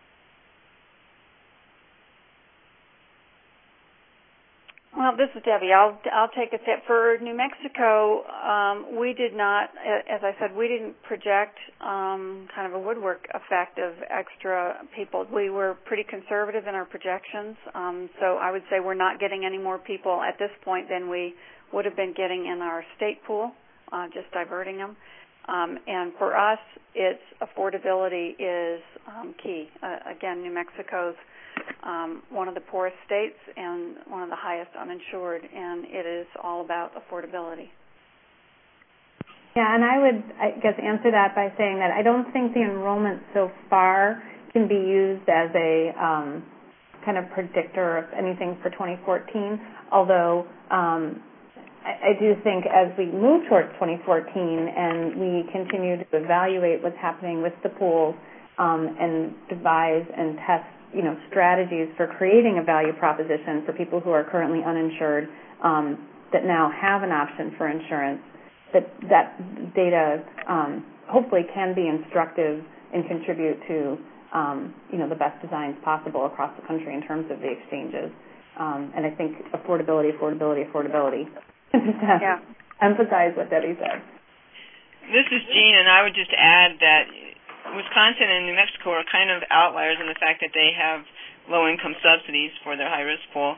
Well, this is Debbie. I'll take a step. For New Mexico, we did not, as I said, we didn't project kind of a woodwork effect of extra people. We were pretty conservative in our projections, so I would say we're not getting any more people at this point than we would have been getting in our state pool, just diverting them. And for us, its affordability is key. Again, New Mexico's one of the poorest states and one of the highest uninsured, and it is all about affordability. Yeah, and I would, I guess, answer that by saying that I don't think the enrollment so far can be used as a kind of predictor of anything for 2014, although I do think as we move towards 2014 and we continue to evaluate what's happening with the pools and devise and test strategies for creating a value proposition for people who are currently uninsured that now have an option for insurance, that data hopefully can be instructive and contribute to the best designs possible across the country in terms of the exchanges. And I think affordability. Yeah. Emphasize what Debbie said. This is Jean, and I would just add that Wisconsin and New Mexico are kind of outliers in the fact that they have low-income subsidies for their high-risk pool.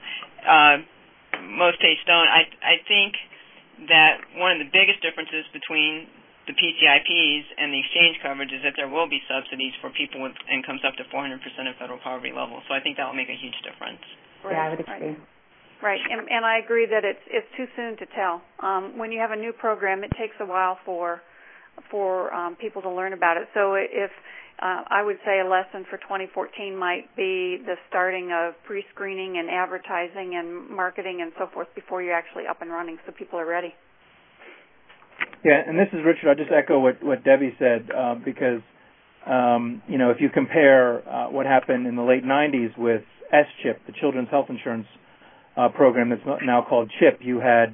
Most states don't. I think that one of the biggest differences between the PCIPs and the exchange coverage is that there will be subsidies for people with incomes up to 400% of federal poverty level. So I think that will make a huge difference. Right. Yeah, I would agree. Right, and I agree that it's too soon to tell. When you have a new program, it takes a while for people to learn about it. So if I would say a lesson for 2014 might be the starting of pre-screening and advertising and marketing and so forth before you're actually up and running, so people are ready. Yeah, and this is Richard. I'll just echo what Debbie said because, if you compare what happened in the late 90s with SCHIP, the Children's Health Insurance program that's now called CHIP, you had,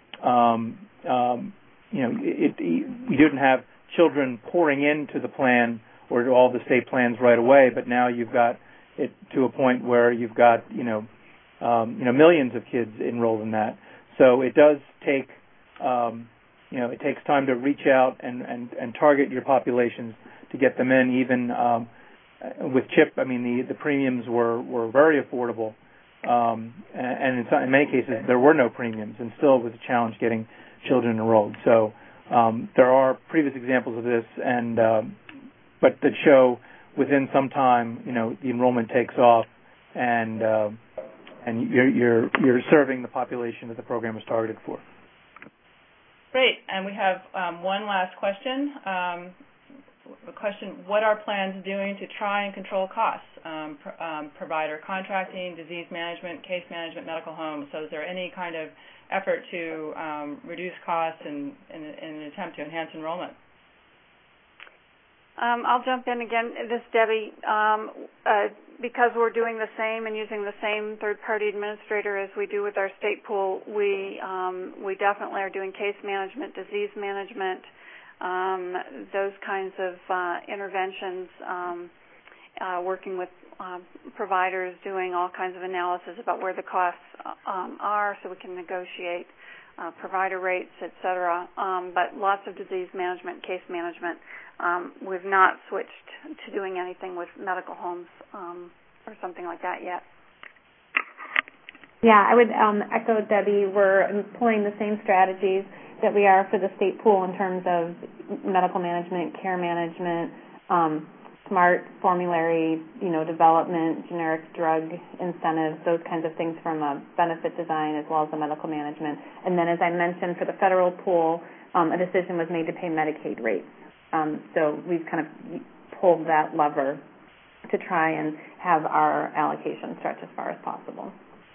you didn't have children pouring into the plan or to all the state plans right away, but now you've got it to a point where you've got, millions of kids enrolled in that. So it does take, it takes time to reach out and target your populations to get them in. Even with CHIP, I mean, the premiums were very affordable, and in many cases there were no premiums, and still it was a challenge getting children enrolled. So there are previous examples of this, and but that show within some time, the enrollment takes off, and you're serving the population that the program is targeted for. Great, and we have one last question. The question: what are plans doing to try and control costs? Provider contracting, disease management, case management, medical home. So, is there any kind of effort to reduce costs in an attempt to enhance enrollment? I'll jump in again. This is Debbie. Because we're doing the same and using the same third-party administrator as we do with our state pool, we definitely are doing case management, disease management, those kinds of interventions, working with providers, doing all kinds of analysis about where the costs are so we can negotiate provider rates, et cetera. But lots of disease management, case management. We've not switched to doing anything with medical homes or something like that yet. Yeah, I would echo Debbie. We're employing the same strategies that we are for the state pool in terms of medical management, care management, smart formulary, development, generic drug incentives, those kinds of things from a benefit design as well as the medical management. And then, as I mentioned, for the federal pool, a decision was made to pay Medicaid rates. So we've kind of pulled that lever to try and have our allocation stretch as far as possible.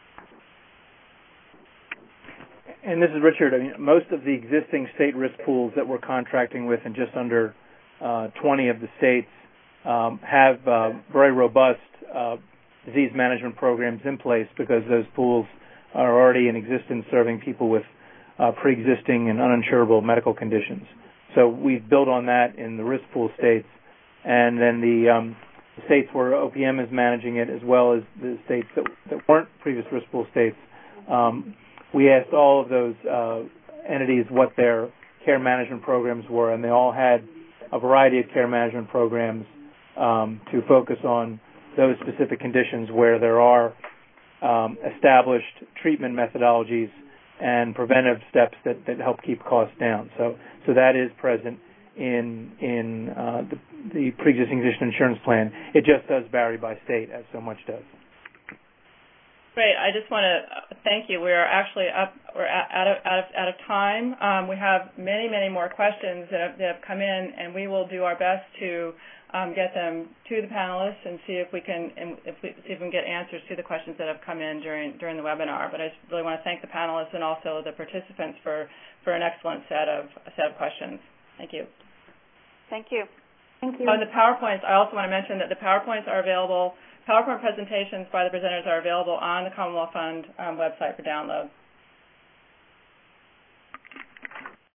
And this is Richard. I mean, most of the existing state risk pools that we're contracting with in just under 20 of the states have very robust disease management programs in place because those pools are already in existence serving people with pre-existing and uninsurable medical conditions. So we've built on that in the risk pool states, and then the states where OPM is managing it, as well as the states that weren't previous risk pool states. We asked all of those entities what their care management programs were, and they all had a variety of care management programs to focus on those specific conditions where there are established treatment methodologies and preventive steps that help keep costs down. So that is present in the pre-existing condition insurance plan. It just does vary by state, as so much does. Great. I just want to thank you. We are actually we're out of time. We have many more questions that have come in, and we will do our best to get them to the panelists and see if we can get answers to the questions that have come in during the webinar. But I just really want to thank the panelists and also the participants for an excellent set of questions. Thank you. Thank you. Thank you. On the PowerPoints, I also want to mention that the PowerPoints are available. PowerPoint presentations by the presenters are available on the Commonwealth Fund website for download.